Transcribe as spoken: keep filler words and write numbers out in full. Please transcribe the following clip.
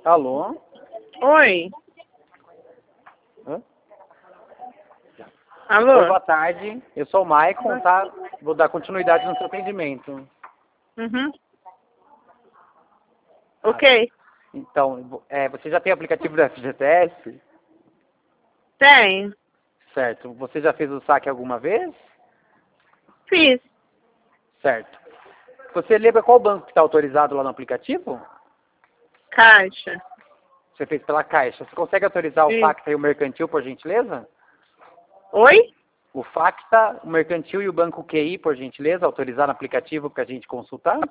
Alô? Oi. Hã? Alô? Oi, boa tarde. Eu sou o Maicon, tá? Vou dar continuidade no seu atendimento. Uhum. Ok. Então, é, você já tem o aplicativo do F G T S? Tem. Certo. Você já fez o saque alguma vez? Fiz. Certo. Você lembra qual banco que está autorizado lá no aplicativo? Caixa. Você fez pela Caixa. Você consegue autorizar o Sim. Facta e o Mercantil, por gentileza? Oi? O Facta, o Mercantil e o Banco Q I, por gentileza, autorizar no aplicativo para a gente consultar?